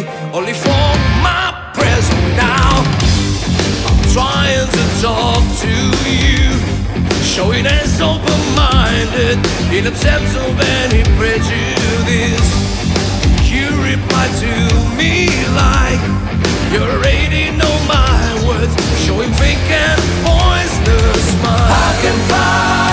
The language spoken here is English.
only for my present now. I'm trying to talk to you, showing as open-minded, in absence of any prejudice. You reply to me like you already know my words, showing fake and poisonous smiles. I can find